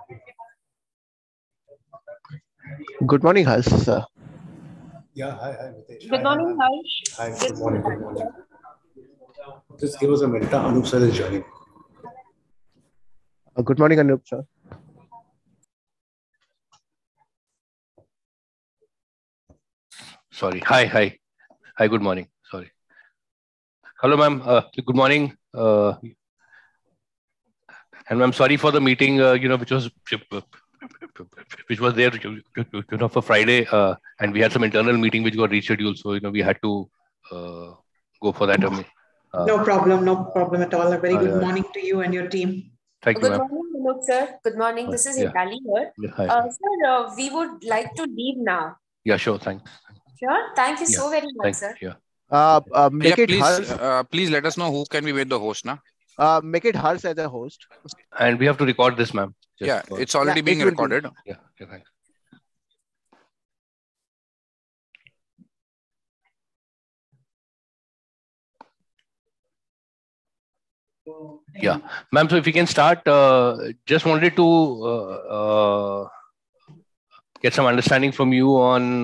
Good morning, Hals. Yeah, hi, Mitesh. Good morning, Harsh. Hi, This good is morning, good Hitachi morning. here. Just give us a minute. Anup sir is joining. Good morning, Anup sir. Sorry. Hi. Good morning. Sorry. Hello, ma'am. Good morning. And I'm sorry for the meeting. Which was there, for Friday, and we had some internal meeting which got rescheduled. So we had to go for that. No problem at all. A very good yeah. morning to you and your team. Thank you, Good ma'am. morning, Manoj sir. Good morning. This is Yeah. Hitali here. Yeah, hi. Sir, we would like to leave now. Yeah, sure. Thanks. Sure. Thank you Yeah. so very much, Thanks. sir. Yeah. Make it please, Hals. please let us know who can be made the host, na? Make it Hals as a host. And we have to record this, ma'am. Yeah, it's already Yeah, being it will be. recorded. Yeah. Thanks. Yeah, ma'am. So if you can start, just wanted to get some understanding from you on,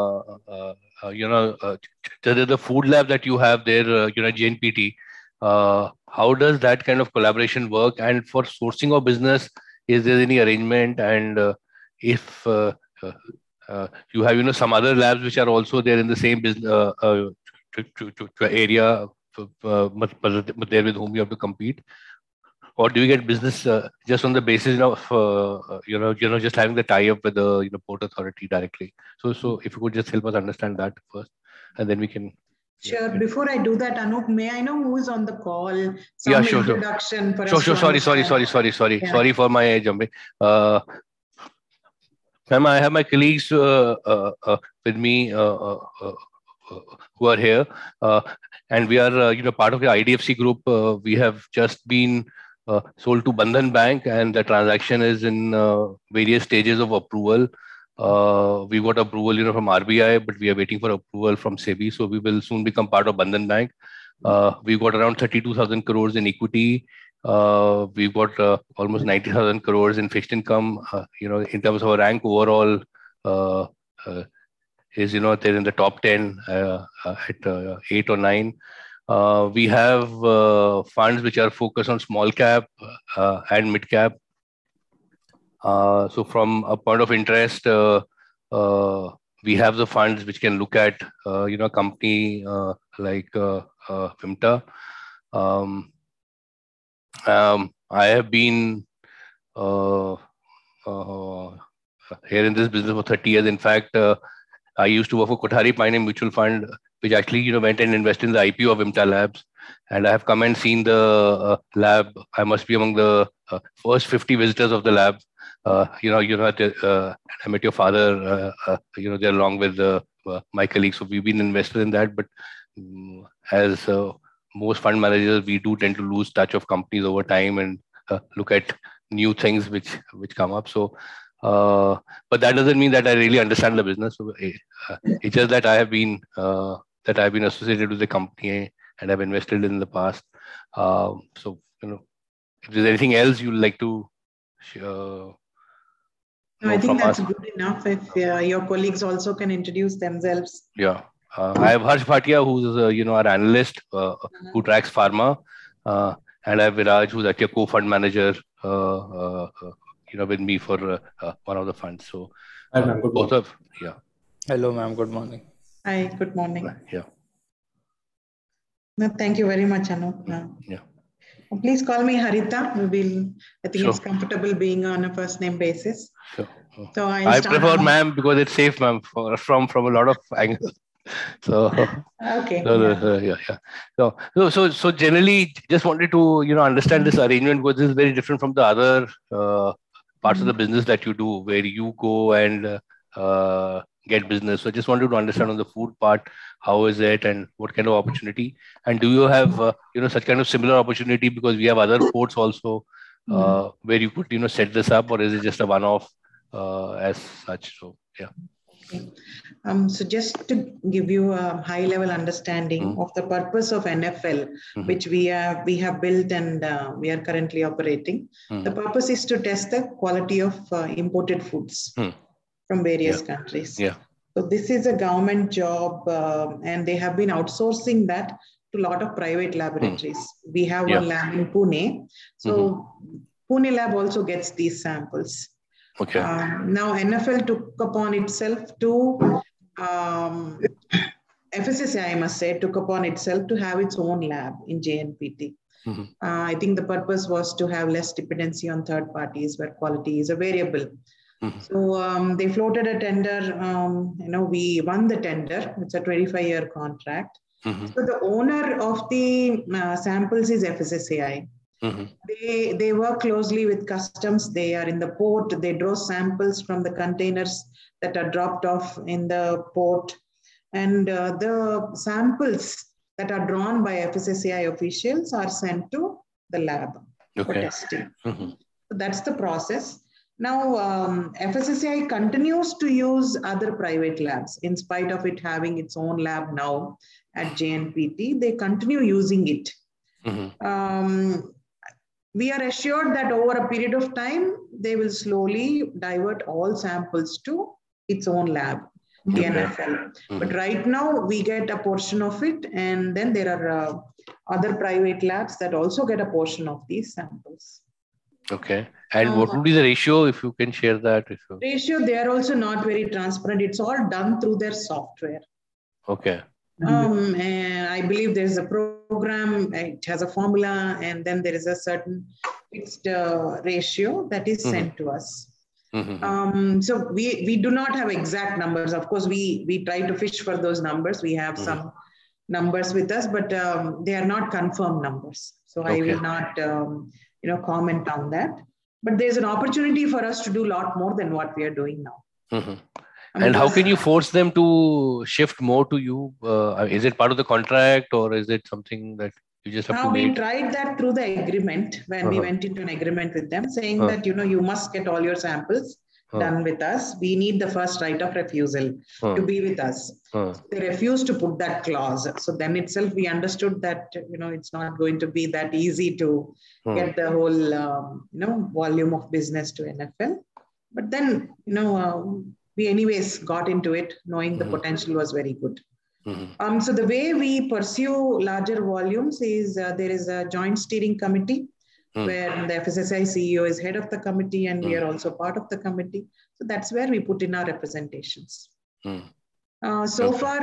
the food lab that you have there, JNPT. How does that kind of collaboration work? And for sourcing of business, is there any arrangement? And if you have, some other labs which are also there in the same business area, but there with whom you have to compete, or do you get business just on the basis of just having the tie up with the Port Authority directly? So if you could just help us understand that first, and then we can. Sure. Before I do that, Anup, may I know who is on the call? Yeah, sure. Introduction for us Sure. to Sorry. understand. Yeah. Sorry for my jumping. Ma'am, I have my colleagues with me who are here, and we are part of the IDFC group. We have just been sold to Bandhan Bank, and the transaction is in various stages of approval. We got approval, from RBI, but we are waiting for approval from SEBI. So we will soon become part of Bandhan Bank. We've got around 32,000 crores in equity. We've got almost 90,000 crores in fixed income. In terms of our rank overall, is they're in the top 10 at 8 or 9. We have funds which are focused on small cap and mid cap. So from a point of interest, we have the funds which can look at a company like Vimta. I have been here in this business for 30 years. In fact, I used to work for Kothari Pioneer Mutual Fund, which actually went and invested in the IPO of Vimta Labs. And I have come and seen the lab. I must be among the first 50 visitors of the lab. I met your father, there along with my colleagues. So we've been invested in that. But as most fund managers, we do tend to lose touch of companies over time and look at new things which come up. So, but that doesn't mean that I really understand the business. So, it's just that I have been associated with the company and have invested in the past. So, if there's anything else you'd like to No, I think that's good enough. If your colleagues also can introduce themselves. Yeah. I have Harsh Bhatia, who's our analyst who tracks pharma, and I have Viraj, who's actually a co-fund manager, with me for one of the funds. So, Hi, ma'am. Good morning. Yeah. Hello, ma'am. Good morning. Hi. Good morning. Yeah. No, thank you very much, Anup. Yeah. Please call me Harita. I think it's comfortable being on a first name basis. Sure. So I prefer ma'am because it's safe, ma'am, from a lot of angles. So okay. So generally, just wanted to understand this arrangement, because this is very different from the other parts of the business that you do, where you go and get business. So just wanted to understand on the food part, how is it and what kind of opportunity, and do you have such kind of similar opportunity, because we have other ports also where you could set this up, or is it just a one-off as such? So yeah. So just to give you a high-level understanding of the purpose of NFL, which we have built and we are currently operating, the purpose is to test the quality of imported foods from various countries. So this is a government job, and they have been outsourcing that to a lot of private laboratories. We have one lab in Pune, so Pune lab also gets these samples. Okay. Now NFL took upon itself to FSSAI, I must say, took upon itself to have its own lab in JNPT. I think the purpose was to have less dependency on third parties where quality is a variable. So they floated a tender. We won the tender. It's a 25-year contract. So the owner of the samples is FSSAI. They work closely with customs. They are in the port. They draw samples from the containers that are dropped off in the port. And the samples that are drawn by FSSAI officials are sent to the lab for testing. So that's the process. Now, FSSAI continues to use other private labs in spite of it having its own lab now at JNPT. They continue using it. We are assured that over a period of time, they will slowly divert all samples to its own lab, the NFL. But right now, we get a portion of it, and then there are other private labs that also get a portion of these samples. Okay. And what would be the ratio, if you can share that? Ratio, they are also not very transparent. It's all done through their software. Okay. And I believe there's a program, it has a formula, and then there is a certain fixed ratio that is sent to us. So we do not have exact numbers. Of course, we try to fish for those numbers. We have some numbers with us, but they are not confirmed numbers. So I will not comment on that. But there's an opportunity for us to do a lot more than what we are doing now. And how can you force them to shift more to you? Is it part of the contract, or is it something that you just have to we make? tried that through the agreement when we went into an agreement with them saying that, you must get all your samples done with us. We need the first right of refusal to be with us. They refused to put that clause. So then itself, we understood that, it's not going to be that easy to get the whole, volume of business to NFL. But then, we anyways got into it knowing the potential was very good. So the way we pursue larger volumes is there is a joint steering committee where the FSSAI CEO is head of the committee and we are also part of the committee. So that's where we put in our representations. So far,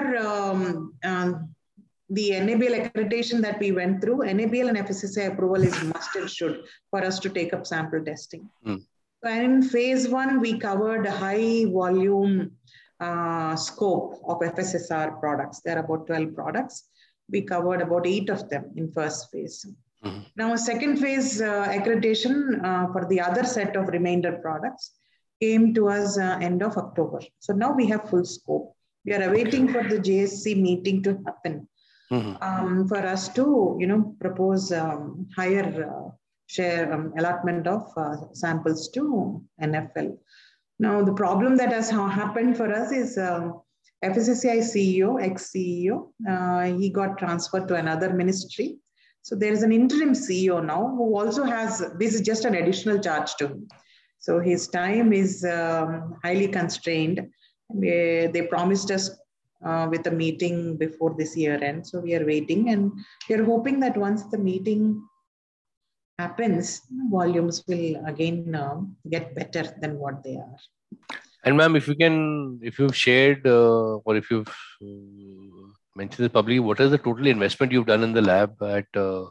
the NABL accreditation that we went through, NABL and FSSAI approval is must and should for us to take up sample testing. And in phase 1, we covered a high volume scope of FSSR products. There are about 12 products. We covered about 8 of them in first phase. Now, second phase accreditation for the other set of remainder products came to us end of October. So now we have full scope. We are awaiting for the JSC meeting to happen for us to, propose higher share allotment of samples to NFL. Now, the problem that has happened for us is FSSAI CEO, ex-CEO, he got transferred to another ministry. So there is an interim CEO now who also has, this is just an additional charge to him. So his time is highly constrained. They promised us with a meeting before this year end. So we are waiting and we are hoping that once the meeting happens, volumes will again get better than what they are. And ma'am, if you've shared or if you've mentioned this publicly, what is the total investment you've done in the lab at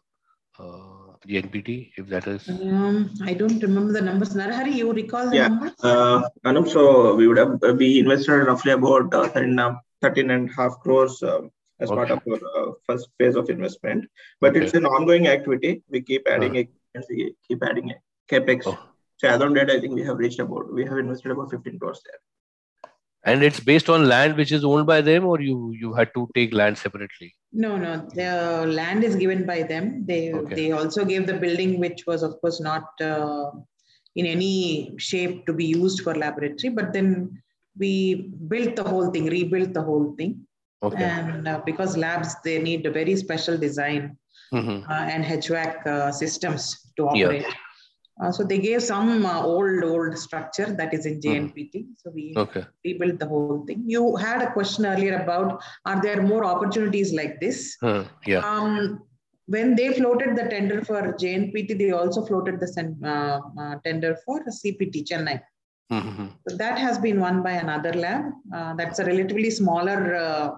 JNPT, if that is? I don't remember the numbers. Narahari, you recall the numbers? Anup, so we invested roughly about 13.5 crores as part of our first phase of investment. But it's an ongoing activity. We keep adding capex. So as on date, I think we have invested about 15 crores there. And it's based on land which is owned by them, or you had to take land separately? No. The land is given by them. They also gave the building, which was of course not in any shape to be used for laboratory. But then we built the whole thing, rebuilt the whole thing. Okay. And because labs, they need a very special design and HVAC systems to operate. So they gave some old structure that is in JNPT. So we rebuilt the whole thing. You had a question earlier about, are there more opportunities like this? When they floated the tender for JNPT, they also floated the tender for CPT, Chennai. So that has been won by another lab. That's a relatively smaller,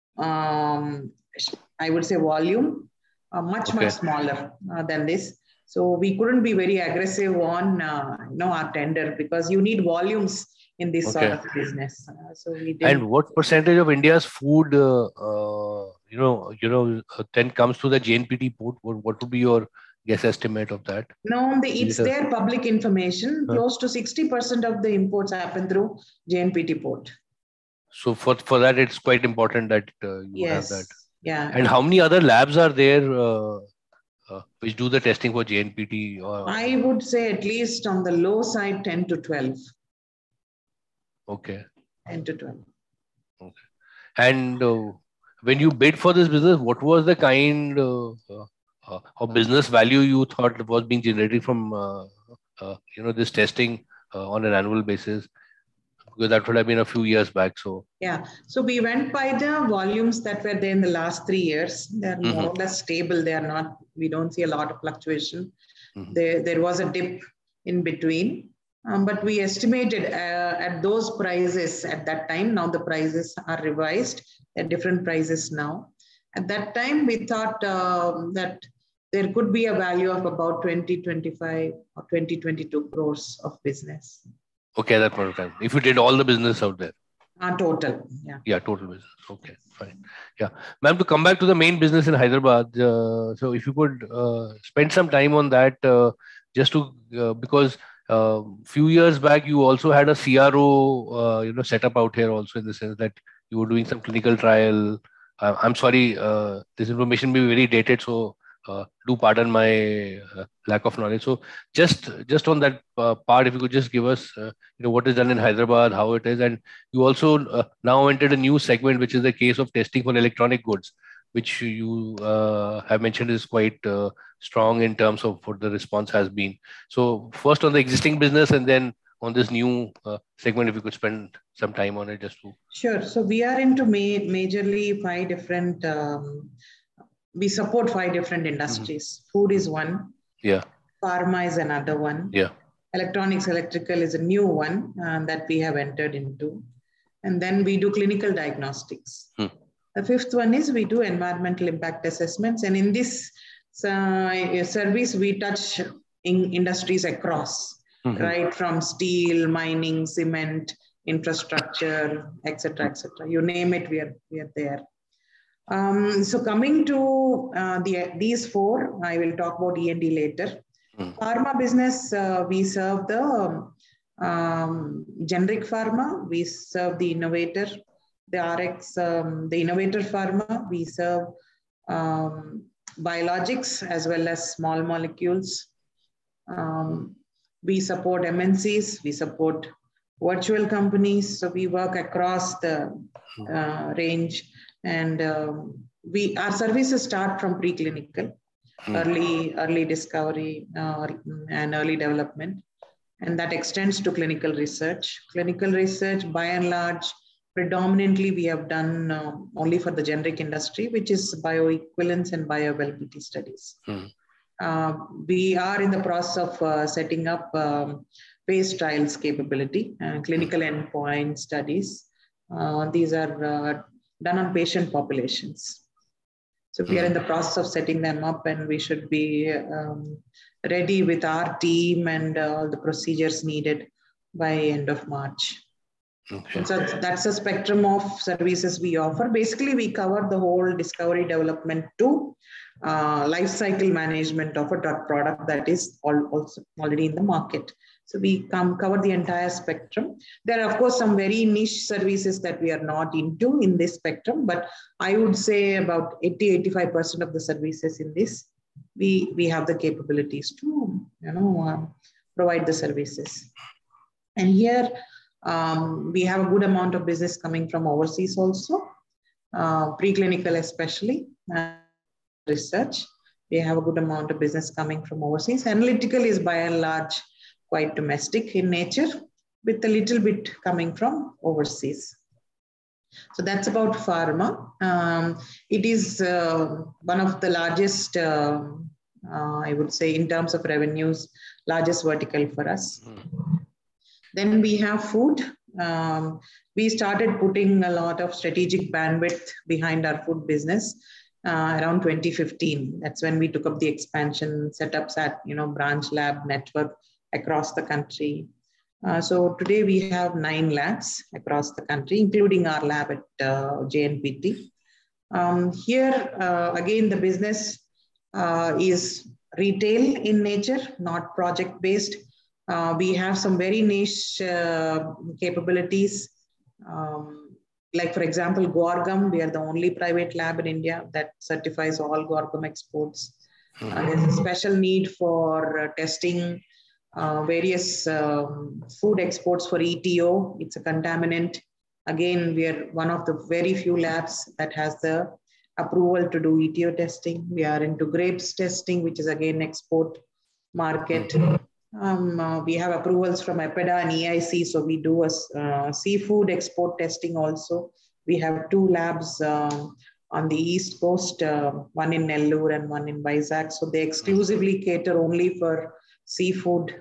I would say, volume, much smaller than this. So we couldn't be very aggressive on our tender because you need volumes in this sort of business. So we did. And what percentage of India's food, then comes to the JNPT port? What would be your guess estimate of that? No, it's their public information. Close to 60% of the imports happen through JNPT port. So for that, it's quite important that you have that. Yeah. And how many other labs are there which do the testing for JNPT? I would say at least on the low side, 10 to 12. Okay. 10 to 12. Okay. And when you bid for this business, what was the kind of business value you thought was being generated from this testing on an annual basis? Because that would have been a few years back. So so we went by the volumes that were there in the last 3 years. They're more or less stable. They are not. We don't see a lot of fluctuation. There was a dip in between, but we estimated at those prices at that time. Now the prices are revised at different prices now. At that time, we thought that there could be a value of about 20-25 or 20-22 crores of business. Okay, that point of time. If you did all the business out there. Total. Yeah, total business. Okay, fine. Yeah. Ma'am, to come back to the main business in Hyderabad, so if you could spend some time on that, just to, because few years back, you also had a CRO, set up out here also, in the sense that you were doing some clinical trial. I'm sorry, this information may be very dated, so do pardon my lack of knowledge. So just on that part, if you could just give us, what is done in Hyderabad, how it is, and you also now entered a new segment, which is the case of testing for electronic goods, which you have mentioned is quite strong in terms of what the response has been. So first on the existing business, and then on this new segment, if you could spend some time on it, just to. Sure. So we are into majorly 5 different. We support 5 different industries. Food is one. Yeah. Pharma is another one. Yeah. Electronics, electrical is a new one that we have entered into. And then we do clinical diagnostics. The 5th one is we do environmental impact assessments. And in this service, we touch in industries across, right? From steel, mining, cement, infrastructure, etc. You name it, we are there. So coming to these 4, I will talk about E&D later. Pharma business, we serve the generic pharma, we serve the innovator, the RX, the innovator pharma, we serve biologics as well as small molecules. We support MNCs, we support virtual companies, so we work across the range. And our services start from preclinical, early discovery and early development, and that extends to clinical research. Clinical research, by and large, predominantly we have done only for the generic industry, which is bioequivalence and bioavailability studies. We are in the process of setting up phase trials capability, clinical endpoint studies. These are done on patient populations. So we are in the process of setting them up, and we should be ready with our team and all the procedures needed by end of March. Okay. So that's a spectrum of services we offer. Basically, we cover the whole discovery development to life cycle management of a drug product that is also already in the market. So we cover the entire spectrum. There are, of course, some very niche services that we are not into in this spectrum, but I would say about 80-85% of the services in this, we have the capabilities to provide the services. And here, We have a good amount of business coming from overseas also, preclinical especially, research. We have a good amount of business coming from overseas. Analytical is by and large quite domestic in nature, with a little bit coming from overseas. So that's about pharma. It is one of the largest, I would say, in terms of revenues, largest vertical for us. Then we have food. We started putting a lot of strategic bandwidth behind our food business around 2015. That's when we took up the expansion, setups at branch lab network across the country. So today we have 9 labs across the country, including our lab at JNPT. Here, again, the business is retail in nature, not project-based. We have some very niche capabilities. Like, for example, Guargum, we are the only private lab in India that certifies all Guargum exports. There's a special need for testing various food exports for ETO. It's a contaminant. Again, we are one of the very few labs that has the approval to do ETO testing. We are into grapes testing, which is again export market. We have approvals from EPEDA and EIC, so we do a seafood export testing also. We have 2 labs on the East Coast, one in Nellore and one in Vizag. So they exclusively cater only for seafood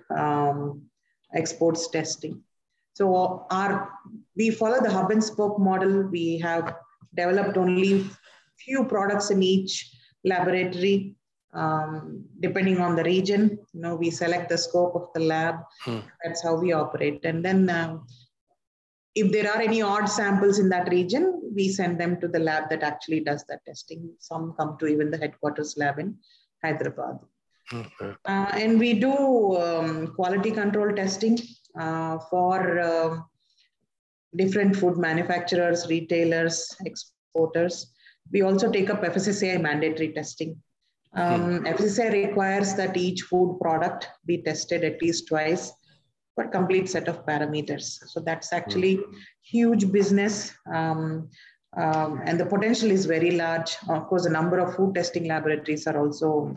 exports testing. So we follow the hub and spoke model. We have developed only few products in each laboratory. Depending on the region, we select the scope of the lab. That's how we operate. And then if there are any odd samples in that region, we send them to the lab that actually does that testing. Some come to even the headquarters lab in Hyderabad. Okay. And we do quality control testing for different food manufacturers, retailers, exporters. We also take up FSSAI mandatory testing. FSSAI requires that each food product be tested at least twice for complete set of parameters. So that's actually huge business. And the potential is very large. Of course, the number of food testing laboratories are also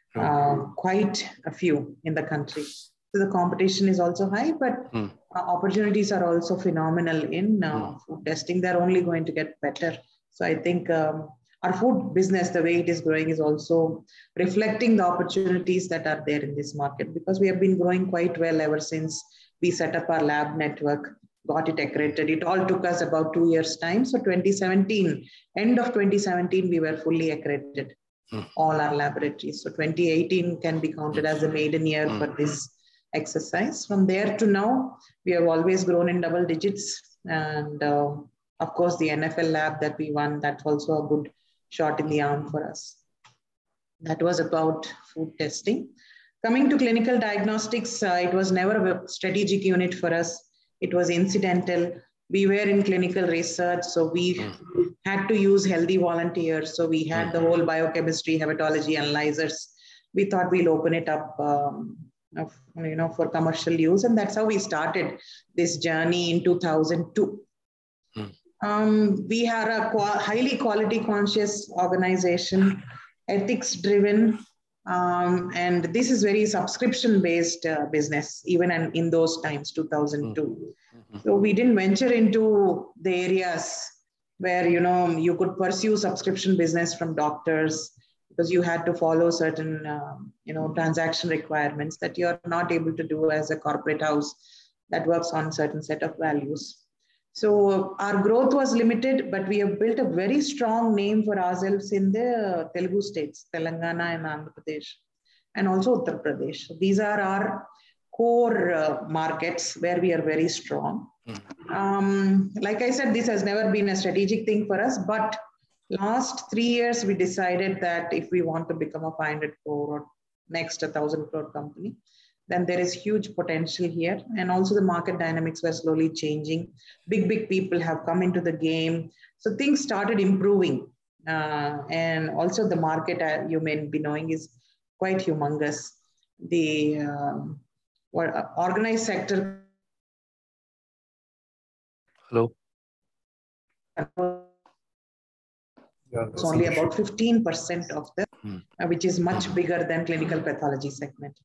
quite a few in the country. So the competition is also high, but opportunities are also phenomenal in food testing. They're only going to get better. So I think our food business, the way it is growing, is also reflecting the opportunities that are there in this market, because we have been growing quite well ever since we set up our lab network, got it accredited. It all took us about 2 years' time. So 2017, end of 2017, we were fully accredited, all our laboratories. So 2018 can be counted as a maiden year for this exercise. From there to now, we have always grown in double digits. And of course, the NFL lab that we won, that's also a good shot in the arm for us. That was about food testing. Coming to clinical diagnostics, it was never a strategic unit for us. It was incidental. We were in clinical research, so we had to use healthy volunteers. So we had the whole biochemistry, hematology analyzers. We thought we'll open it up for commercial use. And that's how we started this journey in 2002. We are a highly quality conscious organization, ethics driven, and this is very subscription based business, even in those times, 2002. So we didn't venture into the areas where, you could pursue subscription business from doctors, because you had to follow certain, transaction requirements that you're not able to do as a corporate house that works on certain set of values. So our growth was limited, but we have built a very strong name for ourselves in the Telugu states, Telangana and Andhra Pradesh, and also Uttar Pradesh. These are our core markets where we are very strong. Like I said, this has never been a strategic thing for us, but last 3 years, we decided that if we want to become a 500 crore or next 1,000 crore company, then there is huge potential here. And also the market dynamics were slowly changing. Big people have come into the game. So things started improving. And also the market, you may be knowing, is quite humongous. The organized sector Hello. It's only about 15% of the, which is much bigger than clinical pathology segment.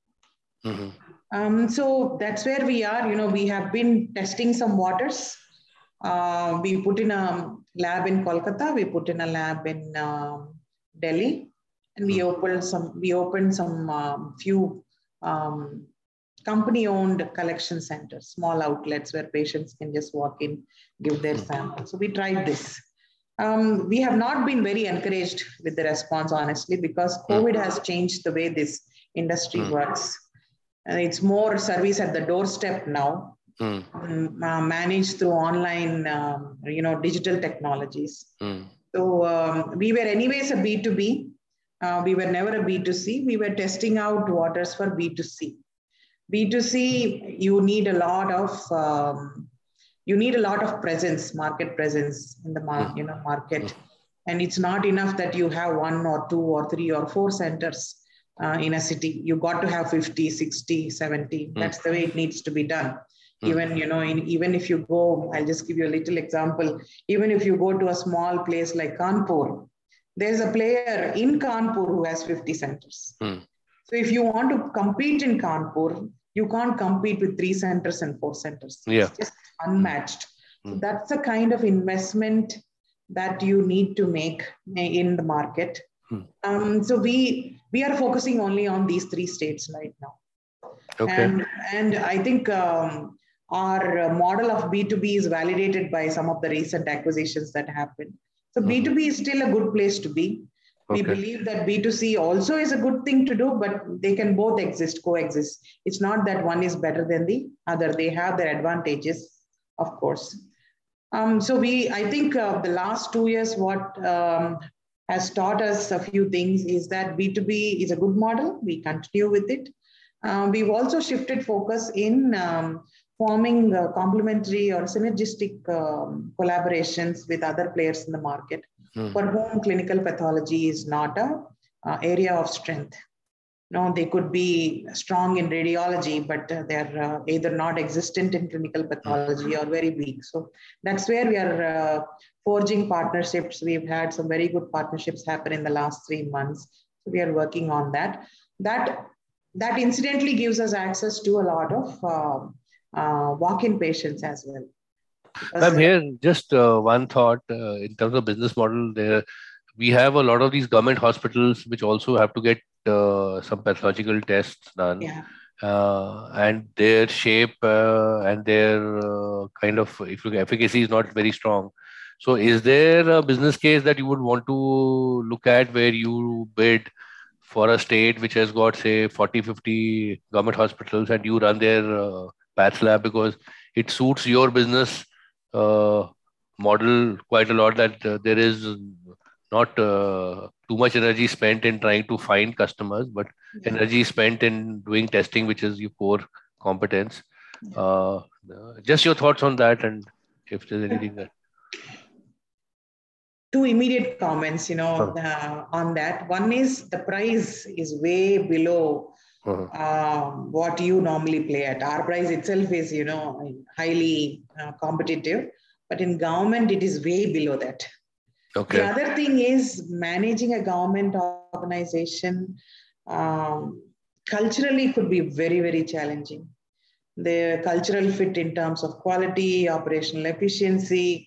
So that's where we are. We have been testing some waters. We put in a lab in Kolkata. We put in a lab in Delhi, and we opened some few company-owned collection centers, small outlets where patients can just walk in, give their sample. So we tried this. We have not been very encouraged with the response, honestly, because COVID has changed the way this industry works. And it's more service at the doorstep now, managed through online, digital technologies. So we were anyways a B2B. We were never a B2C. We were testing out waters for B2C. B2C, you need a lot of presence, market presence in the market. And it's not enough that you have 1 or 2 or 3 or 4 centers in a city. You got to have 50, 60, 70. That's the way it needs to be done. Even, even if you go, I'll just give you a little example. Even if you go to a small place like Kanpur, there's a player in Kanpur who has 50 centers. So if you want to compete in Kanpur, you can't compete with 3 centers and 4 centers. Yeah. It's just unmatched. So that's the kind of investment that you need to make in the market. So we are focusing only on these 3 states right now. Okay. And I think our model of B2B is validated by some of the recent acquisitions that happened. So B2B is still a good place to be. We believe that B2C also is a good thing to do, but they can both coexist. It's not that one is better than the other. They have their advantages, of course. So I think the last 2 years, what has taught us a few things is that B2B is a good model. We continue with it. We've also shifted focus in forming complementary or synergistic collaborations with other players in the market for whom clinical pathology is not an area of strength. No, they could be strong in radiology, but they're either not existent in clinical pathology or very weak. So that's where we are forging partnerships. We've had some very good partnerships happen in the last 3 months. So we are working on that. That incidentally gives us access to a lot of walk-in patients as well. Ma'am, here just one thought in terms of business model. There, we have a lot of these government hospitals which also have to get some pathological tests done, and their shape and their kind of efficacy is not very strong. So, is there a business case that you would want to look at where you bid for a state which has got, say, 40, 50 government hospitals and you run their path lab because it suits your business model quite a lot, that there is not too much energy spent in trying to find customers, but energy spent in doing testing, which is your core competence. Just your thoughts on that, and if there's anything that... 2 immediate comments, on that. One is the price is way below what you normally play at. Our price itself is, highly competitive, but in government, it is way below that. Okay. The other thing is managing a government organization culturally could be very, very challenging. The cultural fit in terms of quality, operational efficiency,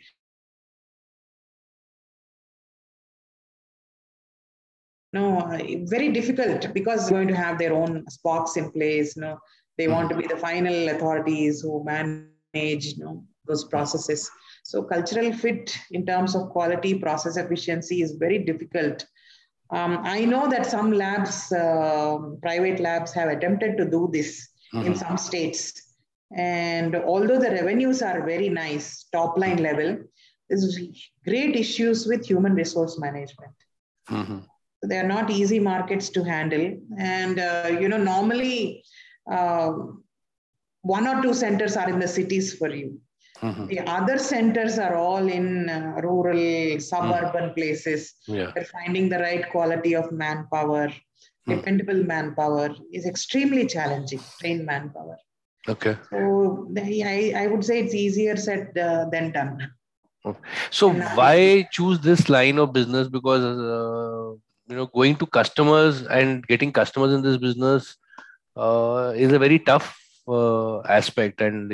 very difficult because they're going to have their own Spocks in place. They want to be the final authorities who manage those processes. So cultural fit in terms of quality, process efficiency is very difficult. I know that some labs, private labs, have attempted to do this in some states. And although the revenues are very nice, top line level, there's great issues with human resource management. They are not easy markets to handle. And, normally 1 or 2 centers are in the cities for you. The other centers are all in rural, suburban places. They're finding the right quality of manpower, dependable manpower is extremely challenging, trained manpower. Okay. So I would say it's easier said than done. So why choose this line of business? Because going to customers and getting customers in this business is a very tough aspect, and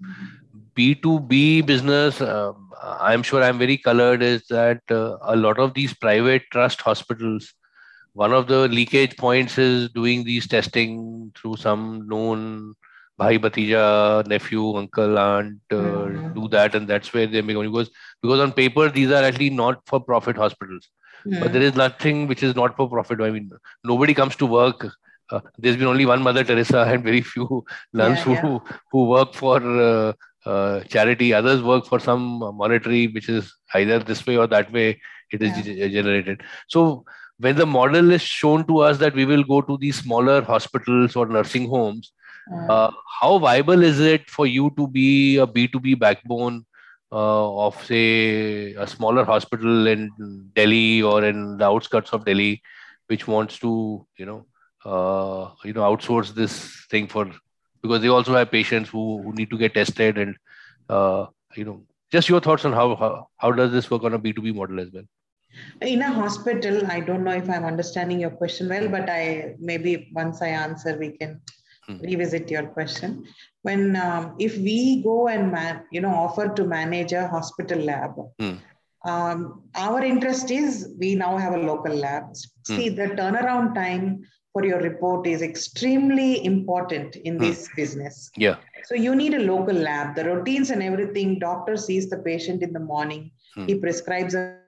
B2B business. I'm sure I'm very colored. Is that a lot of these private trust hospitals? One of the leakage points is doing these testing through some known bhai, bhatija, nephew, uncle, aunt, do that, and that's where they make money. Because on paper these are actually not for profit hospitals, but there is nothing which is not for profit. I mean, nobody comes to work. There's been only one Mother Teresa and very few nuns who work for charity. Others work for some monetary, which is either this way or that way. It is generated. So when the model is shown to us that we will go to these smaller hospitals or nursing homes, how viable is it for you to be a B2B backbone of, say, a smaller hospital in Delhi or in the outskirts of Delhi, which wants to, outsource this thing because they also have patients who need to get tested, and just your thoughts on how does this work on a B2B model as well? In a hospital, I don't know if I'm understanding your question well, but maybe once I answer, we can revisit your question. When if we go and offer to manage a hospital lab, our interest is we now have a local lab. See, the turnaround time for your report is extremely important in this business. Yeah. So you need a local lab. The routines and everything. Doctor sees the patient in the morning. He prescribes a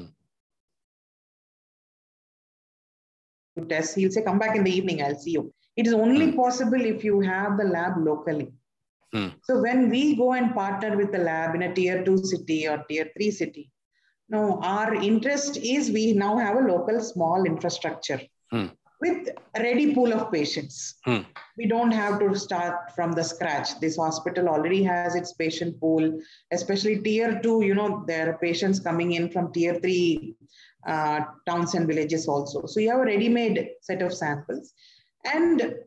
test. He'll say, come back in the evening, I'll see you. It is only possible if you have the lab locally. So when we go and partner with the lab in a tier 2 city or tier 3 city, now our interest is we now have a local small infrastructure with a ready pool of patients. We don't have to start from the scratch. This hospital already has its patient pool, especially tier 2, there are patients coming in from tier 3 towns and villages also. So you have a ready-made set of samples. And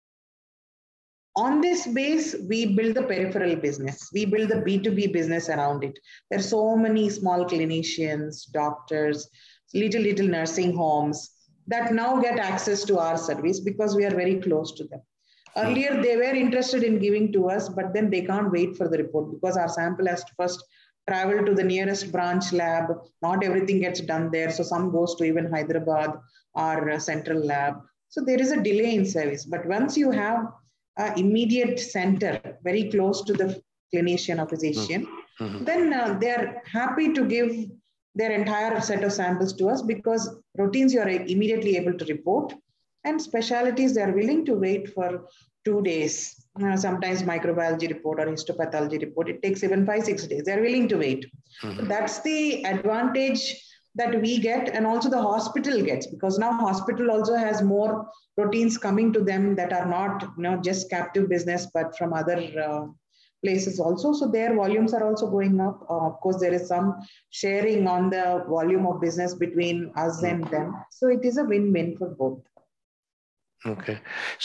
on this base, we build the peripheral business. We build the B2B business around it. There are so many small clinicians, doctors, little nursing homes that now get access to our service because we are very close to them. Earlier, they were interested in giving to us, but then they can't wait for the report because our sample has to first travel to the nearest branch lab. Not everything gets done there. So some goes to even Hyderabad or central lab. So there is a delay in service. But once you have an immediate center very close to the clinician or physician, then they're happy to give their entire set of samples to us because routines you are immediately able to report, and specialties they are willing to wait for 2 days. Sometimes microbiology report or histopathology report, it takes even 5-6 days. They're willing to wait. So that's the advantage that we get, and also the hospital gets, because now hospital also has more routines coming to them that are not just captive business, but from other places also. So their volumes are also going up. Of course, there is some sharing on the volume of business between us and them. So it is a win-win for both. Okay.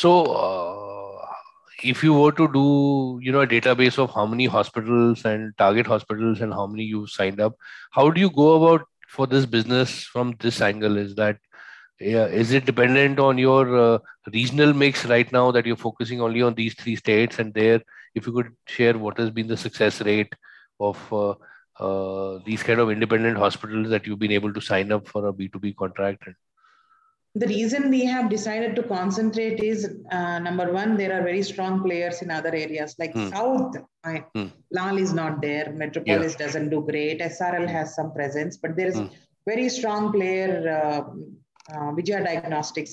So if you were to do, a database of how many hospitals and target hospitals and how many you've signed up, how do you go about for this business from this angle? Is it dependent on your regional mix right now that you're focusing only on these 3 states? And there, if you could share what has been the success rate of these kind of independent hospitals that you've been able to sign up for a B2B contract? The reason we have decided to concentrate is, number one, there are very strong players in other areas like South. Lal is not there. Metropolis doesn't do great. SRL has some presence, but there is very strong player, Vijaya Diagnostics.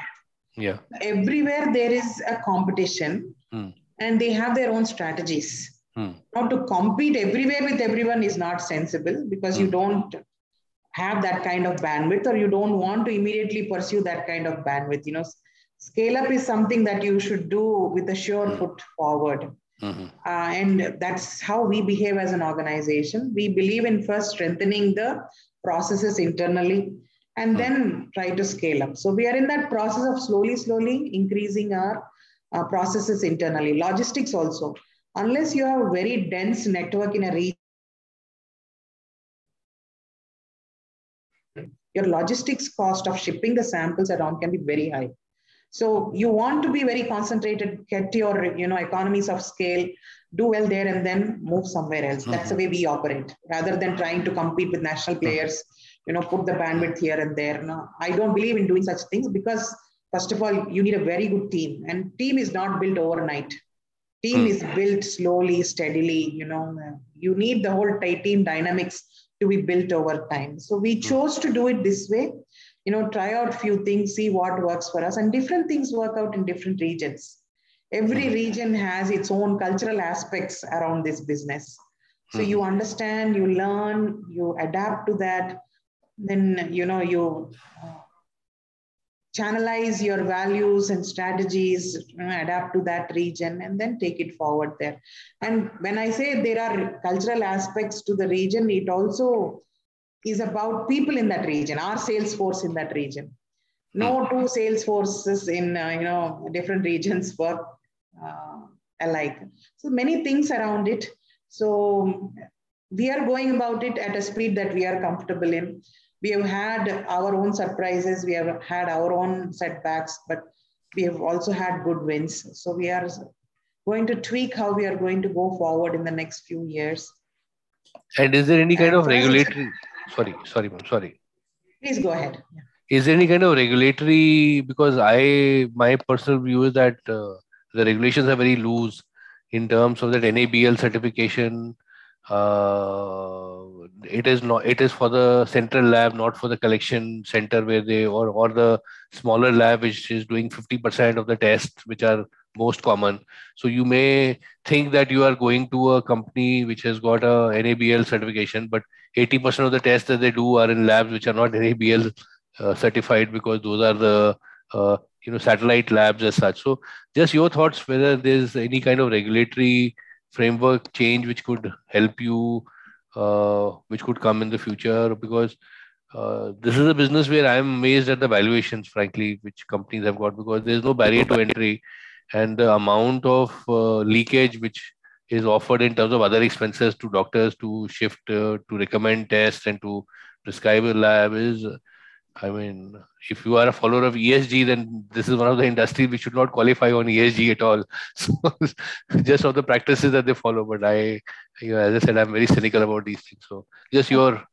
Everywhere there is a competition and they have their own strategies. Now to compete everywhere with everyone is not sensible because you don't have that kind of bandwidth, or you don't want to immediately pursue that kind of bandwidth. Scale up is something that you should do with a sure foot forward. And that's how we behave as an organization. We believe in first strengthening the processes internally and then try to scale up. So we are in that process of slowly increasing our processes internally. Logistics also. Unless you have a very dense network in a region, your logistics cost of shipping the samples around can be very high. So you want to be very concentrated, get your economies of scale, do well there, and then move somewhere else. That's the way we operate, rather than trying to compete with national players, put the bandwidth here and there. No, I don't believe in doing such things, because first of all, you need a very good team, and team is not built overnight. Team is built slowly, steadily. You need the whole team dynamics to be built over time. So we chose to do it this way. Try out few things, see what works for us, and different things work out in different regions. Every region has its own cultural aspects around this business. So you understand, you learn, you adapt to that, then, you channelize your values and strategies, adapt to that region, and then take it forward there. And when I say there are cultural aspects to the region, it also is about people in that region, our sales force in that region. No two sales forces in different regions work alike. So many things around it. So we are going about it at a speed that we are comfortable in. We have had our own surprises, we have had our own setbacks, but we have also had good wins. So we are going to tweak how we are going to go forward in the next few years. And is there any kind of regulatory? Sorry. Please go ahead. Yeah. Is there any kind of regulatory? Because my personal view is that the regulations are very loose in terms of that NABL certification. It is for the central lab, not for the collection center where they or the smaller lab which is doing 50% of the tests, which are most common. So you may think that you are going to a company which has got a NABL certification, but 80% of the tests that they do are in labs which are not NABL certified, because those are the satellite labs as such. So just your thoughts whether there's any kind of regulatory framework change which could help you, which could come in the future, because this is a business where I'm amazed at the valuations, frankly, which companies have got, because there's no barrier to entry, and the amount of leakage which is offered in terms of other expenses to doctors to shift to recommend tests and to prescribe a lab is, I mean, if you are a follower of ESG, then this is one of the industries which should not qualify on ESG at all. So just of the practices that they follow. But as I said, I'm very cynical about these things. So just your...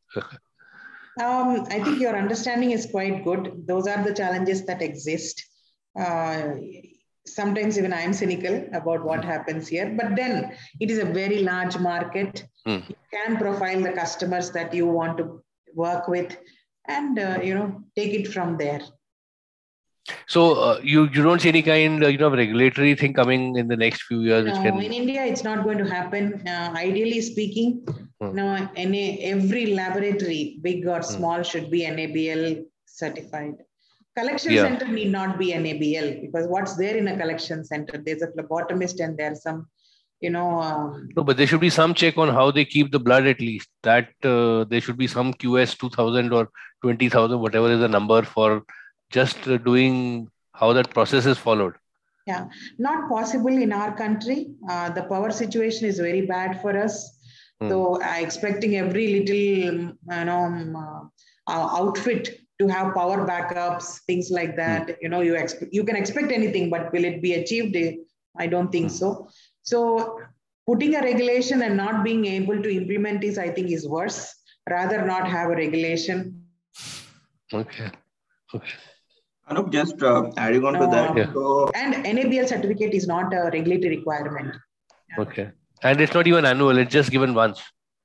I think your understanding is quite good. Those are the challenges that exist. Sometimes even I'm cynical about what happens here, but then it is a very large market. You can profile the customers that you want to work with, and take it from there. So you don't see any kind of regulatory thing coming in the next few years? No, in India, it's not going to happen. Ideally speaking, every laboratory, big or small, should be NABL certified. Collection center need not be NABL, because what's there in a collection center? There's a phlebotomist and there's some, No, but there should be some check on how they keep the blood, at least. That there should be some QS 2000 or 20,000, whatever is the number, for just doing how that process is followed. Yeah, not possible in our country. The power situation is very bad for us. So expecting every little, outfit to have power backups, things like that. You can expect anything, but will it be achieved? I don't think so. So putting a regulation and not being able to implement is, I think, is worse. Rather not have a regulation. Okay. Anup, just adding on to that. Yeah. So, and NABL certificate is not a regulatory requirement. Yeah. Okay. And it's not even annual, it's just given once.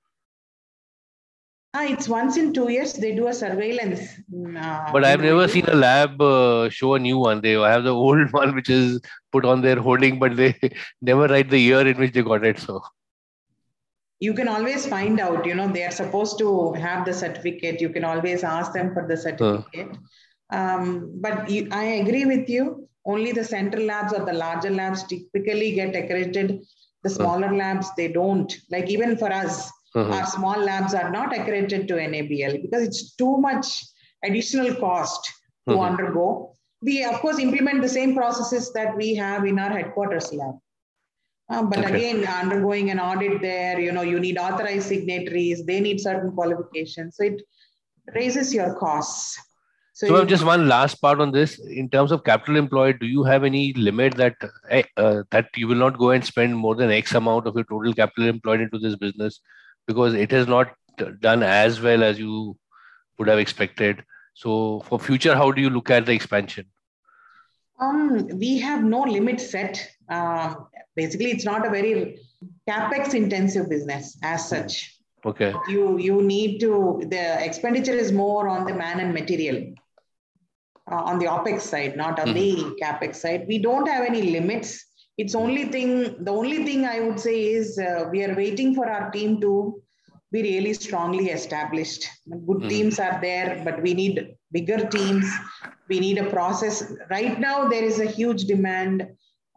It's once in 2 years, they do a surveillance. But I've never seen a lab show a new one. They have the old one which is put on their hoarding, but they never write the year in which they got it. So you can always find out, they are supposed to have the certificate. You can always ask them for the certificate. But I agree with you. Only the central labs or the larger labs typically get accredited. The smaller labs, they don't. Like even for us, our small labs are not accredited to NABL because it's too much additional cost to undergo. We, of course, implement the same processes that we have in our headquarters lab. But again, undergoing an audit there, you need authorized signatories, they need certain qualifications. So it raises your costs. So just one last part on this. In terms of capital employed, do you have any limit that that you will not go and spend more than X amount of your total capital employed into this business because it has not done as well as you would have expected? So for future, how do you look at the expansion? We have no limit set. Basically, it's not a very capex intensive business as such. Okay. You need to, the expenditure is more on the man and material on the OPEX side, not on the capex side. We don't have any limits. The only thing I would say is we are waiting for our team to be really strongly established. Good teams are there, but we need bigger teams. We need a process. Right now, there is a huge demand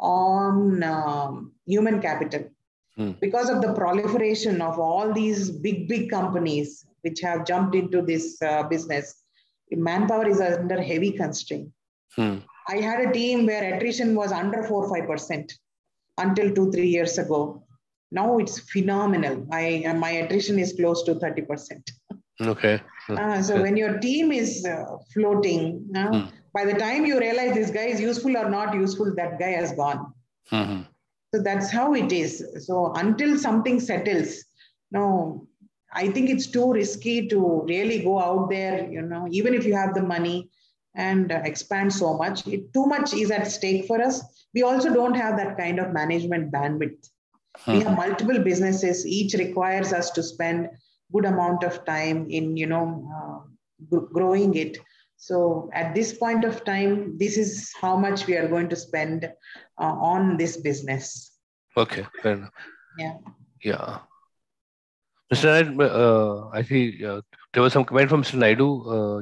on human capital because of the proliferation of all these big companies which have jumped into this business. Manpower is under heavy constraint. I had a team where attrition was under 4-5% until 2-3 years ago. Now it's phenomenal. My attrition is close to 30%. Okay. So when your team is floating, by the time you realize this guy is useful or not useful, that guy has gone. So that's how it is. So until something settles, no, I think it's too risky to really go out there, even if you have the money and expand so much. Too much is at stake for us. We also don't have that kind of management bandwidth. We have multiple businesses. Each requires us to spend good amount of time in, growing it. So at this point of time, this is how much we are going to spend on this business. Okay, fair enough. Yeah. Mr. Naidu, I see there was some comment from Mr. Naidu.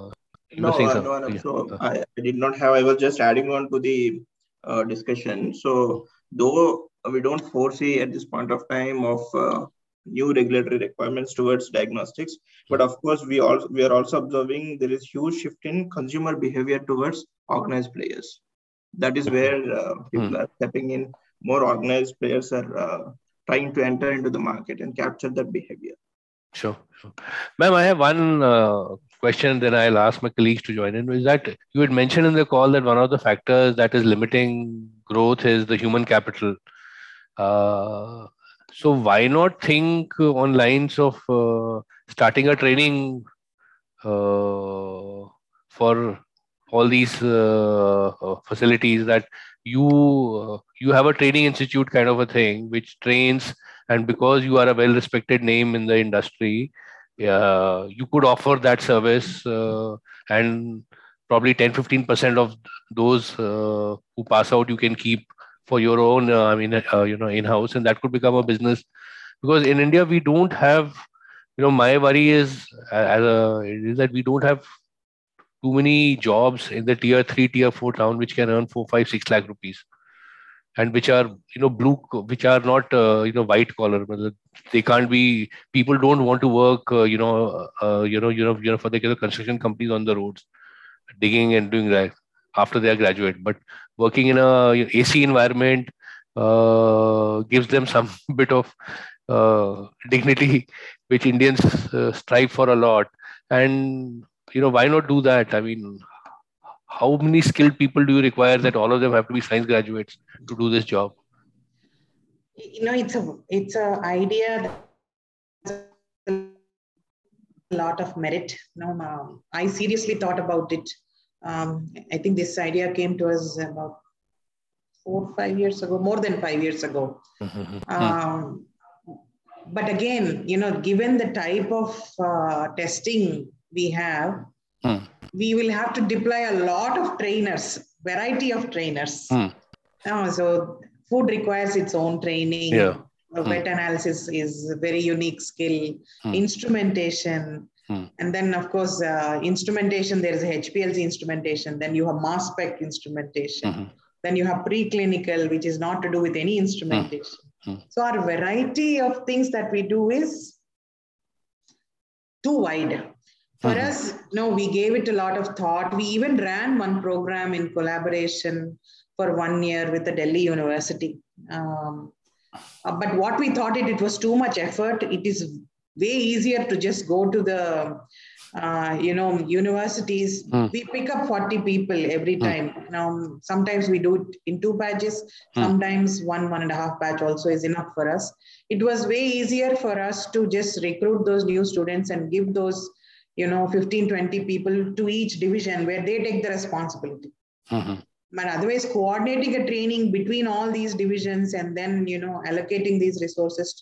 I did not have. I was just adding on to the discussion. So though we don't foresee at this point of time of new regulatory requirements towards diagnostics, but of course we are also observing there is huge shift in consumer behavior towards organized players. That is where people are stepping in. More organized players are trying to enter into the market and capture that behavior. Sure. Ma'am, I have one question, then I'll ask my colleagues to join in. Is that you had mentioned in the call that one of the factors that is limiting growth is the human capital. So why not think on lines of starting a training for all these facilities that you have a training institute kind of a thing which trains, and because you are a well-respected name in the industry, you could offer that service and probably 10-15% of those who pass out you can keep for your own, in-house, and that could become a business. Because in India, we don't have, my worry is that we don't have too many jobs in the tier 3, tier 4 town which can earn 4, 5, 6 lakh rupees, and which are which are not white collar. They can't be. People don't want to work for the construction companies on the roads, digging and doing that after they are graduate. But working in a AC environment gives them some bit of dignity, which Indians strive for a lot. And why not do that? I mean, how many skilled people do you require that all of them have to be science graduates to do this job? It's a idea that a lot of merit. I seriously thought about it. I think this idea came to us about 4 or 5 years ago, more than 5 years ago. But again, given the type of testing we have, we will have to deploy a lot of trainers, variety of trainers. So food requires its own training. Wet analysis is a very unique skill. Instrumentation. And then, of course, instrumentation, there is HPLC instrumentation. Then you have mass spec instrumentation. Then you have preclinical, which is not to do with any instrumentation. So our variety of things that we do is too wide. For us, no, we gave it a lot of thought. We even ran one program in collaboration for 1 year with the Delhi University. But what we thought it was too much effort. It is way easier to just go to the, universities. We pick up 40 people every time. Now, sometimes we do it in 2 batches. Sometimes 1.5 batch also is enough for us. It was way easier for us to just recruit those new students and give those 15, 20 people to each division where they take the responsibility. But otherwise, coordinating a training between all these divisions and then, allocating these resources,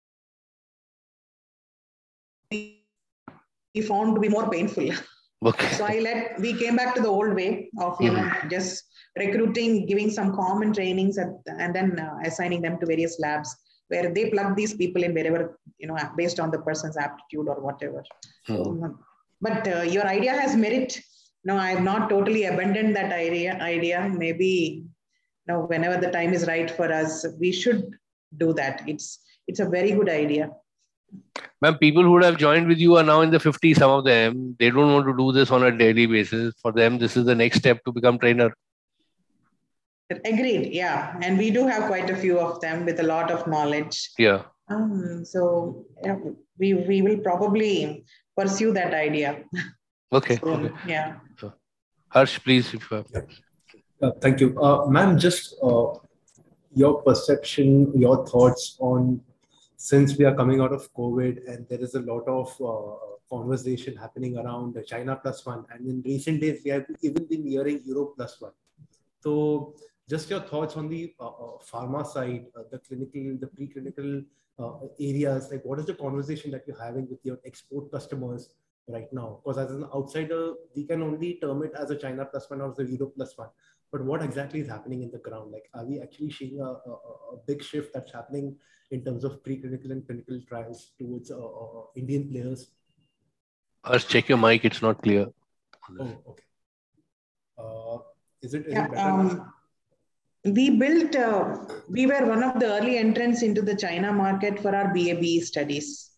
we found to be more painful. Okay. So we came back to the old way of, just recruiting, giving some common trainings and then assigning them to various labs where they plug these people in wherever, based on the person's aptitude or whatever. So, but your idea has merit. No, I have not totally abandoned that idea. Maybe whenever the time is right for us, we should do that. It's a very good idea. Ma'am, people who would have joined with you are now in the 50s, some of them. They don't want to do this on a daily basis. For them, this is the next step to become trainer. Agreed, yeah. And we do have quite a few of them with a lot of knowledge. Yeah. So we will probably pursue that idea. Okay. So, yeah. Harsh, please. If you have. Thank you. Ma'am, just your perception, your thoughts on, since we are coming out of COVID and there is a lot of conversation happening around China +1, and in recent days, we have even been hearing Europe +1. So just your thoughts on the pharma side, the clinical, the preclinical areas, like what is the conversation that you're having with your export customers right now? Because as an outsider, we can only term it as a China +1 or the Europe +1. But what exactly is happening in the ground? Like, are we actually seeing a big shift that's happening in terms of preclinical and clinical trials towards Indian players? Harsh, check your mic. It's not clear. Oh, okay. Is it better now? We were one of the early entrants into the China market for our BA/BE studies.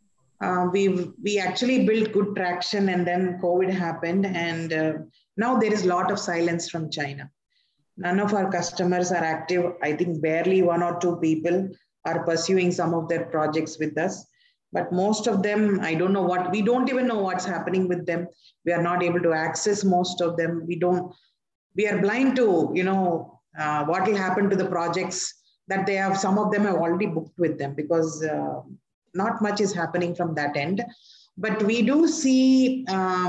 We actually built good traction, and then COVID happened, and now there is a lot of silence from China. None of our customers are active. I think barely 1 or 2 people are pursuing some of their projects with us. But most of them, we don't even know what's happening with them. We are not able to access most of them. We are blind to, what will happen to the projects that they have. Some of them have already booked with them because not much is happening from that end. But we do see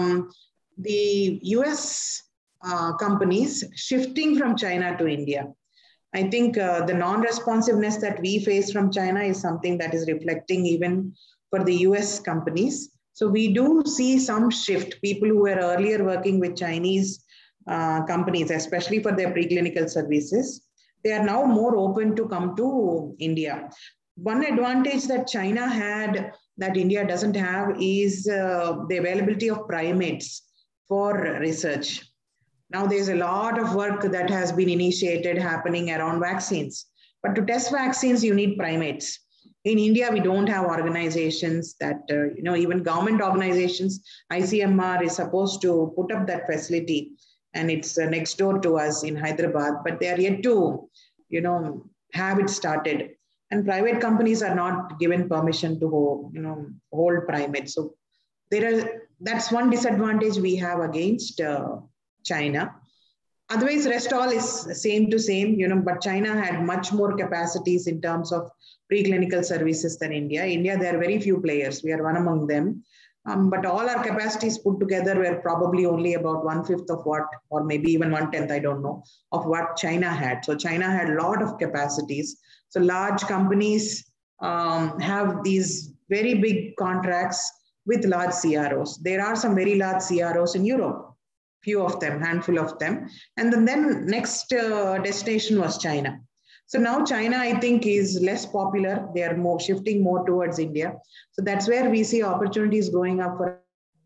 the US companies shifting from China to India. I think the non-responsiveness that we face from China is something that is reflecting even for the US companies. So we do see some shift. People who were earlier working with Chinese companies, especially for their preclinical services, they are now more open to come to India. One advantage that China had that India doesn't have is the availability of primates for research. Now there's a lot of work that has been initiated happening around vaccines, but to test vaccines, you need primates. In India, we don't have organizations that, even government organizations, ICMR is supposed to put up that facility, and it's next door to us in Hyderabad, but they are yet to, have it started. And private companies are not given permission to hold primates. So that's one disadvantage we have against China. Otherwise, rest all is same to same, but China had much more capacities in terms of preclinical services than India. India, there are very few players. We are one among them. But all our capacities put together were probably only about 1/5 of what, or maybe even 1/10, I don't know, of what China had. So China had a lot of capacities. So large companies have these very big contracts with large CROs. There are some very large CROs in Europe, few of them, handful of them. And then next destination was China. So now China, I think, is less popular. They are shifting more towards India. So that's where we see opportunities going up for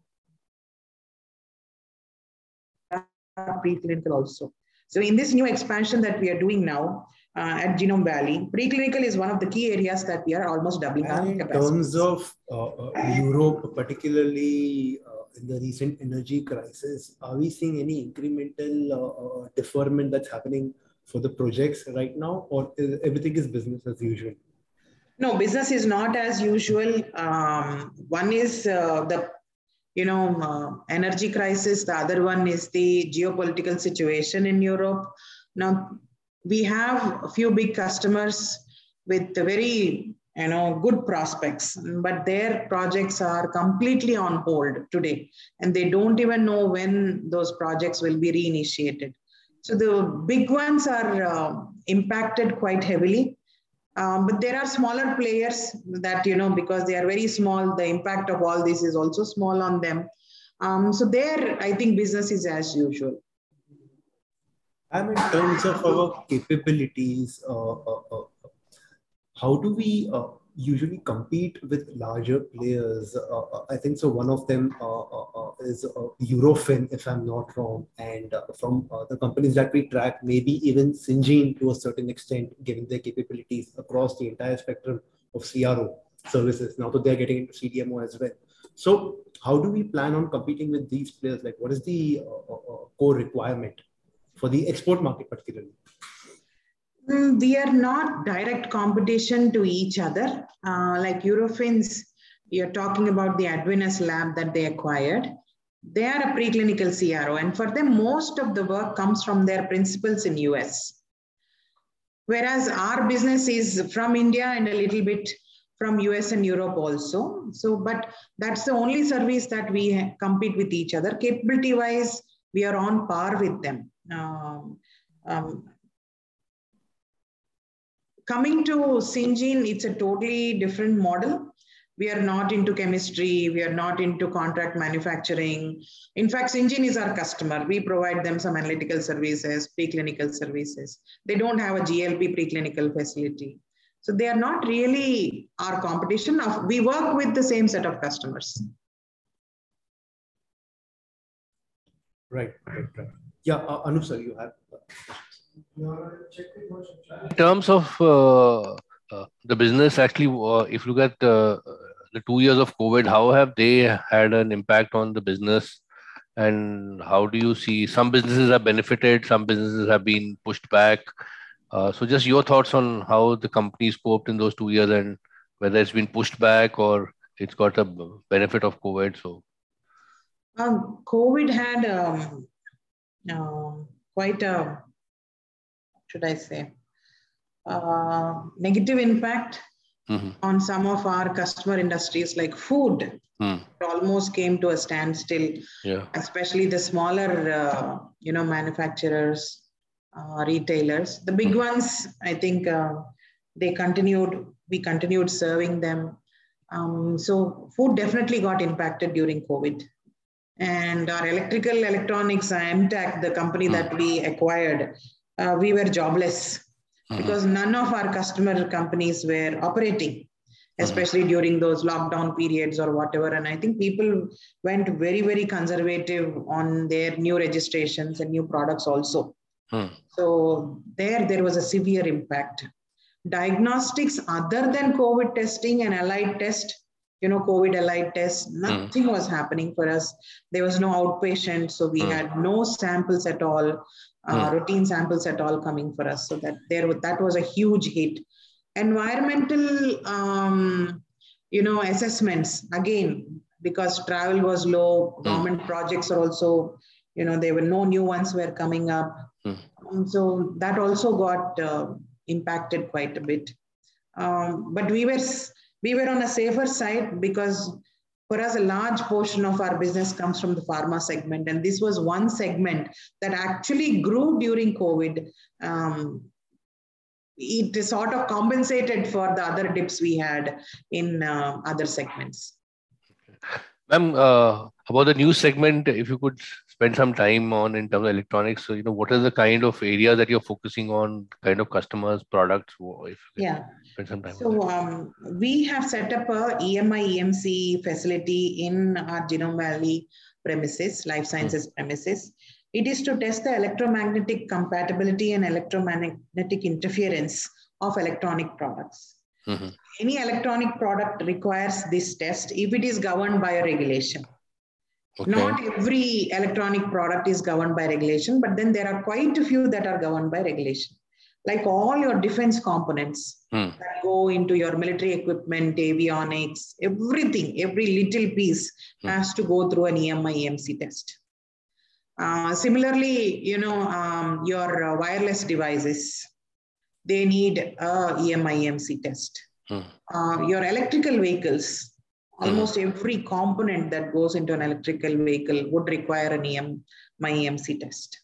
preclinical also. So in this new expansion that we are doing now at Genome Valley, preclinical is one of the key areas that we are almost doubling our capacity. In terms of Europe, particularly in the recent energy crisis, are we seeing any incremental deferment that's happening for the projects right now, or everything is business as usual? No, business is not as usual. One is the energy crisis. The other one is the geopolitical situation in Europe. Now, we have a few big customers with very good prospects, but their projects are completely on hold today, and they don't even know when those projects will be reinitiated. So the big ones are impacted quite heavily. But there are smaller players that, because they are very small, the impact of all this is also small on them. So there, I think business is as usual. And in terms of our capabilities, how do we usually compete with larger players? I think so. One of them is Eurofin, if I'm not wrong. And from the companies that we track, maybe even Syngene to a certain extent, given their capabilities across the entire spectrum of CRO services. Now that they're getting into CDMO as well. So how do we plan on competing with these players? Like, what is the core requirement for the export market particularly? We are not direct competition to each other. Like Eurofins, you're talking about the Advinus lab that they acquired. They are a preclinical CRO, and for them, most of the work comes from their principals in US. Whereas our business is from India and a little bit from US and Europe also. So, but that's the only service that we compete with each other. Capability-wise, we are on par with them. Coming to Syngene, it's a totally different model. We are not into chemistry. We are not into contract manufacturing. In fact, Syngene is our customer. We provide them some analytical services, preclinical services. They don't have a GLP preclinical facility. So they are not really our competition. We work with the same set of customers. Right. Yeah, Anup sir, you have. In terms of the business, actually, if you look at the 2 years of COVID, how have they had an impact on the business? And how do you see some businesses have benefited, some businesses have been pushed back? So just your thoughts on how the company's coped in those 2 years and whether it's been pushed back or it's got a benefit of COVID. So COVID had quite a, should I say, negative impact on some of our customer industries like food. It almost came to a standstill, especially the smaller, manufacturers, retailers. The big ones, I think we continued serving them. So food definitely got impacted during COVID. And our electronics, MTAC, the company that we acquired, we were jobless because none of our customer companies were operating, especially during those lockdown periods or whatever. And I think people went very, very conservative on their new registrations and new products also. So there was a severe impact. Diagnostics other than COVID testing and allied test, COVID allied test, nothing was happening for us. There was no outpatient, so we had no samples at all, routine samples at all coming for us. So that was a huge hit. Environmental, assessments, again, because travel was low, government projects are also, there were no new ones were coming up. So that also got impacted quite a bit. But we were on a safer side because for us, a large portion of our business comes from the pharma segment. And this was one segment that actually grew during COVID. It sort of compensated for the other dips we had in other segments. Ma'am, about the new segment, if you could spend some time on in terms of electronics, so what is the kind of area that you're focusing on, kind of customers, products? If you spend some time on that. We have set up a EMI EMC facility in our Genome Valley premises, life sciences premises. It is to test the electromagnetic compatibility and electromagnetic interference of electronic products. Any electronic product requires this test if it is governed by a regulation. Okay. Not every electronic product is governed by regulation, but then there are quite a few that are governed by regulation. Like all your defense components that go into your military equipment, avionics, everything, every little piece has to go through an EMI EMC test. Similarly, your wireless devices, they need a EMI EMC test. Your electrical vehicles, almost every component that goes into an electrical vehicle would require an EMI EMC test.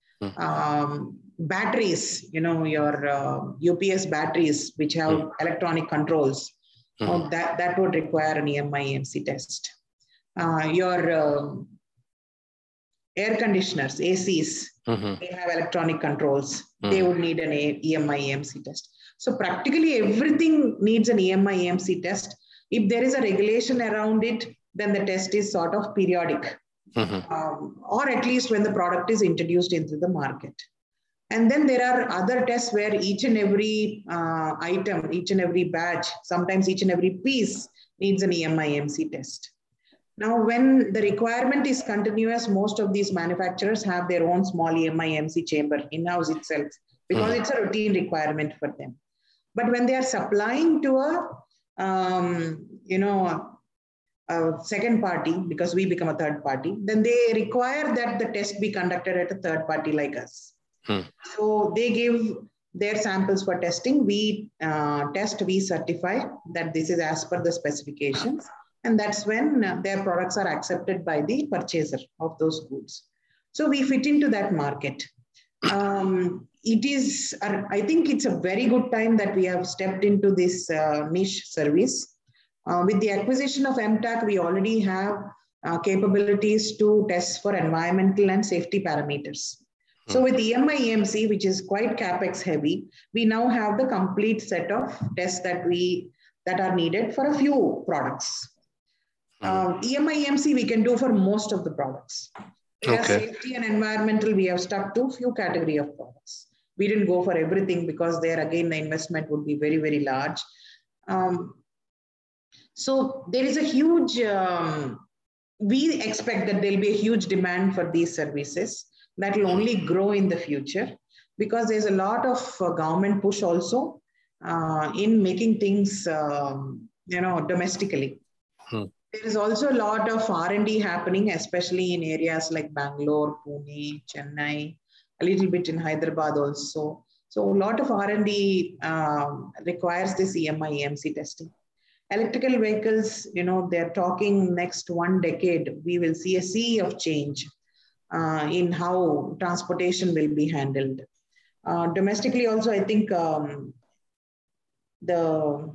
Batteries, your UPS batteries, which have electronic controls, that would require an EMI EMC test. Your air conditioners, ACs, they have electronic controls. They would need an EMI EMC test. So practically everything needs an EMI EMC test. If there is a regulation around it, then the test is sort of periodic, or at least when the product is introduced into the market. And then there are other tests where each and every item, each and every batch, sometimes each and every piece needs an EMI EMC test. Now, when the requirement is continuous, most of these manufacturers have their own small EMI EMC chamber in-house itself, because it's a routine requirement for them. But when they are supplying to a second party, because we become a third party, then they require that the test be conducted at a third party like us. So they give their samples for testing. We test, we certify that this is as per the specifications. And that's when their products are accepted by the purchaser of those goods. So we fit into that market. It is, I think it's a very good time that we have stepped into this niche service. With the acquisition of MTAC, we already have capabilities to test for environmental and safety parameters. So with EMI EMC, which is quite CapEx heavy, we now have the complete set of tests that are needed for a few products. EMI EMC we can do for most of the products. Safety and environmental, we have stuck to few category of products. We didn't go for everything because there again the investment would be very, very large. So there is a huge, we expect that there will be a huge demand for these services that will only grow in the future, because there's a lot of government push also in making things, domestically. There is also a lot of R&D happening, especially in areas like Bangalore, Pune, Chennai, a little bit in Hyderabad also. So a lot of R&D requires this EMI EMC testing. Electrical vehicles, they're talking next 1 decade, we will see a sea of change in how transportation will be handled. Domestically also, I think the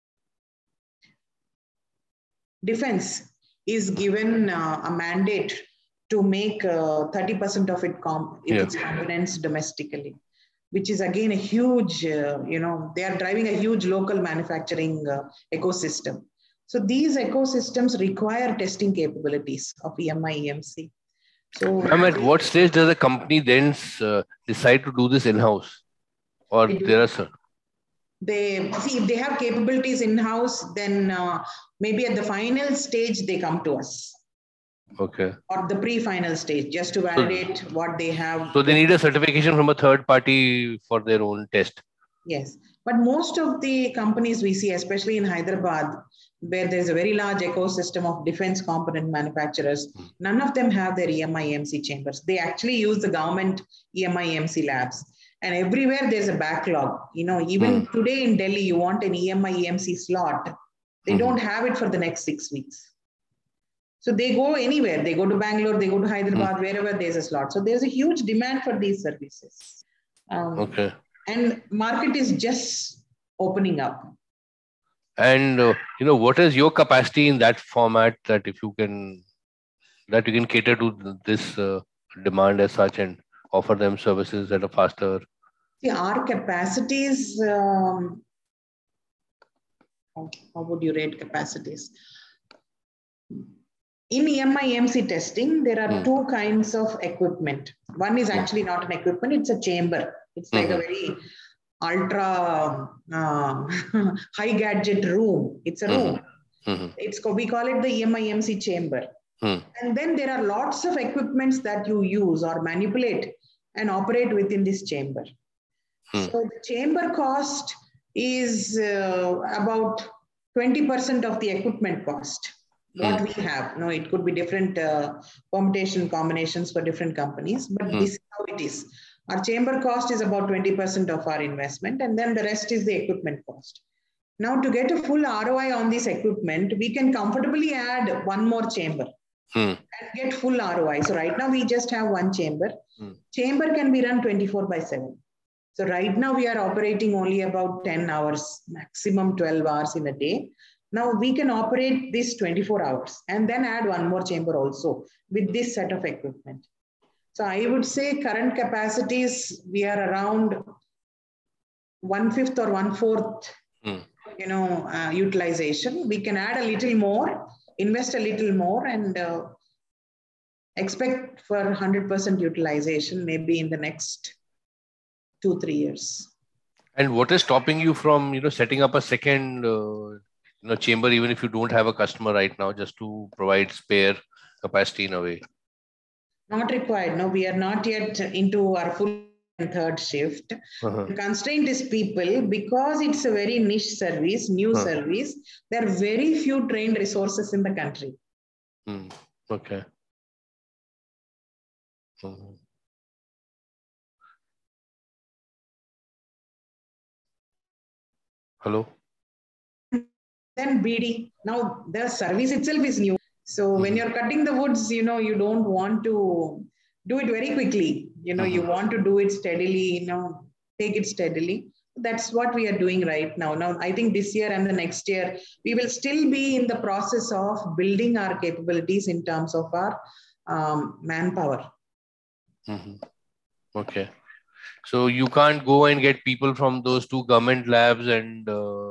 defense is given a mandate to make 30% of its components domestically, which is again a huge, they are driving a huge local manufacturing ecosystem. So these ecosystems require testing capabilities of EMI EMC. So at what stage does the company then decide to do this in-house? Or there are certain? If they have capabilities in-house, then maybe at the final stage, they come to us. Okay. Or the pre-final stage, just to validate what they have. So they need a certification from a third party for their own test. Yes. But most of the companies we see, especially in Hyderabad, where there's a very large ecosystem of defense component manufacturers, none of them have their EMI EMC chambers. They actually use the government EMI EMC labs. And everywhere there's a backlog. Even today in Delhi, you want an EMI EMC slot. They don't have it for the next 6 weeks. So they go anywhere. They go to Bangalore, they go to Hyderabad, wherever there's a slot. So there's a huge demand for these services. And market is just opening up. And what is your capacity in that format that you can cater to this demand as such and offer them services at a faster? See, our capacities, how would you rate capacities? In EMI EMC testing, there are two kinds of equipment. One is actually not an equipment, it's a chamber. It's like a very ultra high gadget room. It's a room. We call it the EMI EMC chamber. And then there are lots of equipments that you use or manipulate and operate within this chamber. So the chamber cost is about 20% of the equipment cost. What we have. No, it could be different permutation combinations for different companies, but this is how it is. Our chamber cost is about 20% of our investment, and then the rest is the equipment cost. Now, to get a full ROI on this equipment, we can comfortably add one more chamber and get full ROI. So right now we just have one chamber. Chamber can be run 24/7. So right now we are operating only about 10 hours, maximum 12 hours in a day. Now we can operate this 24 hours and then add one more chamber also with this set of equipment. So I would say current capacities, we are around 1/5 or 1/4, utilization. We can add a little more, invest a little more, and expect for 100% utilization maybe in the next 2-3 years. And what is stopping you from, setting up a second, chamber, even if you don't have a customer right now, just to provide spare capacity in a way? Not required. No, we are not yet into our full and third shift. The constraint is people, because it's a very niche service, new service. There are very few trained resources in the country. Okay. Hello? Then BD. Now the service itself is new. So when you're cutting the woods, you don't want to do it very quickly. You want to do it steadily, take it steadily. That's what we are doing right now. Now, I think this year and the next year, we will still be in the process of building our capabilities in terms of our manpower. Okay. So you can't go and get people from those 2 government labs and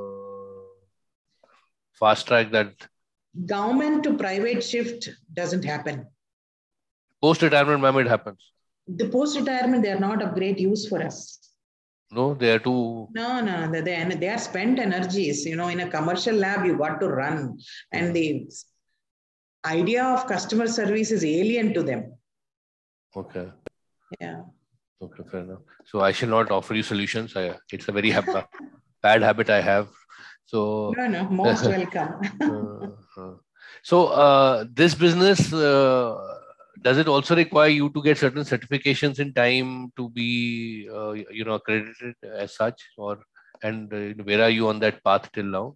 fast track that. Government to private shift doesn't happen. Post-retirement, ma'am, it happens. The post-retirement, they are not of great use for us. No, they are too. No. They are spent energies. In a commercial lab, you got to run. And the idea of customer service is alien to them. Okay. Yeah. Okay, fair enough. So I shall not offer you solutions. It's a very bad habit I have. So No, most welcome. So this business, does it also require you to get certain certifications in time to be, accredited as such, and where are you on that path till now?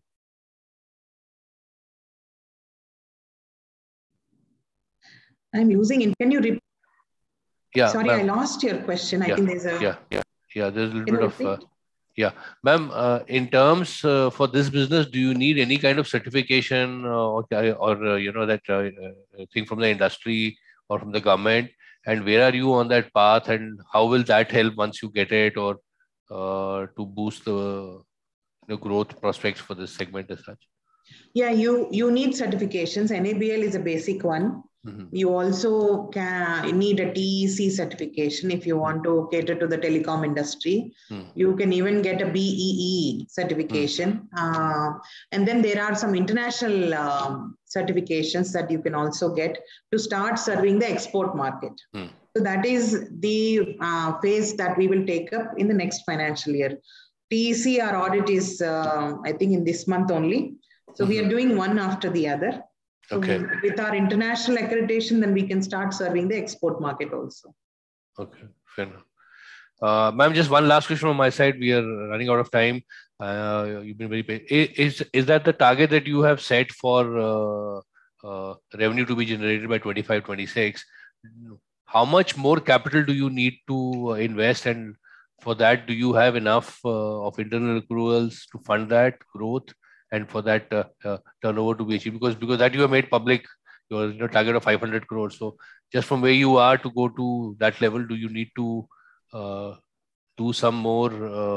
I'm using. Can you repeat? Yeah. Sorry, I lost your question. I think there's a. Yeah. There's a little bit of. Yeah, ma'am. In terms for this business, do you need any kind of certification or that thing from the industry or from the government? And where are you on that path? And how will that help once you get it, or to boost the growth prospects for this segment as such? Yeah, you need certifications. NABL is a basic one. You also need a TEC certification if you want to cater to the telecom industry. You can even get a BEE certification. And then there are some international certifications that you can also get to start serving the export market. So that is the phase that we will take up in the next financial year. TEC, our audit is, I think, in this month only. So we are doing one after the other. So with our international accreditation, then we can start serving the export market also. Okay, fair enough. Ma'am, just one last question from my side. We are running out of time. You've been very patient. Is that the target that you have set for revenue to be generated by 25-26? How much more capital do you need to invest? And for that, do you have enough of internal accruals to fund that growth? And for that turnover to be achieved, because that you have made public, your target of 500 crores. So just from where you are to go to that level, do you need to do some more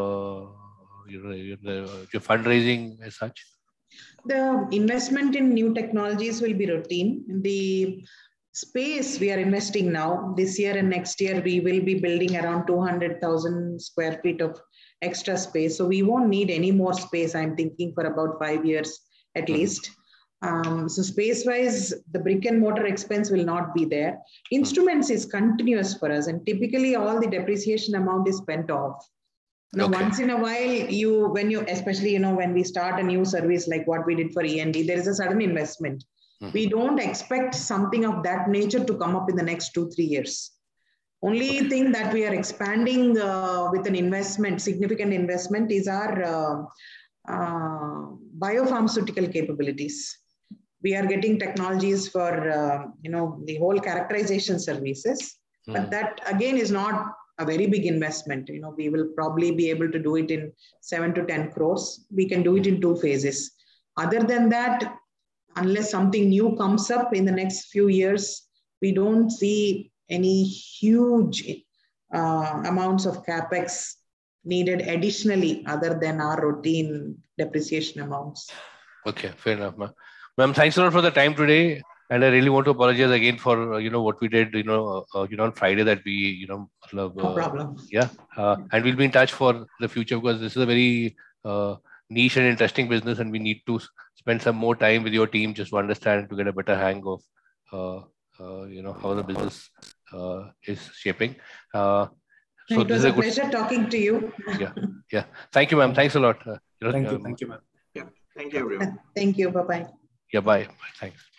your fundraising as such? The investment in new technologies will be routine. The space we are investing now, this year and next year, we will be building around 200,000 square feet of extra space. So we won't need any more space, I'm thinking, for about 5 years at least. So space-wise, the brick and mortar expense will not be there. Instruments is continuous for us, and typically all the depreciation amount is spent off. Now, once in a while, especially, when we start a new service like what we did for E&D, there is a sudden investment. We don't expect something of that nature to come up in the next 2-3 years. Only thing that we are expanding with an investment, significant investment, is our biopharmaceutical capabilities. We are getting technologies for, the whole characterization services, but that again is not a very big investment. We will probably be able to do it in 7 to 10 crores. We can do it in 2 phases. Other than that, unless something new comes up in the next few years, we don't see any huge amounts of capex needed additionally other than our routine depreciation amounts. Okay, fair enough, ma'am. Ma'am, thanks a lot for the time today. And I really want to apologize again for, what we did, on Friday that we, No problem. Yeah. And we'll be in touch for the future because this is a very niche and interesting business and we need to spend some more time with your team just to understand and to get a better hang of, how the business is shaping. So it was a pleasure talking to you. Yeah. Thank you, ma'am. Thanks a lot. Thank you, ma'am. Yeah. Thank you, everyone. Thank you. Bye-bye. Yeah, bye. Thanks.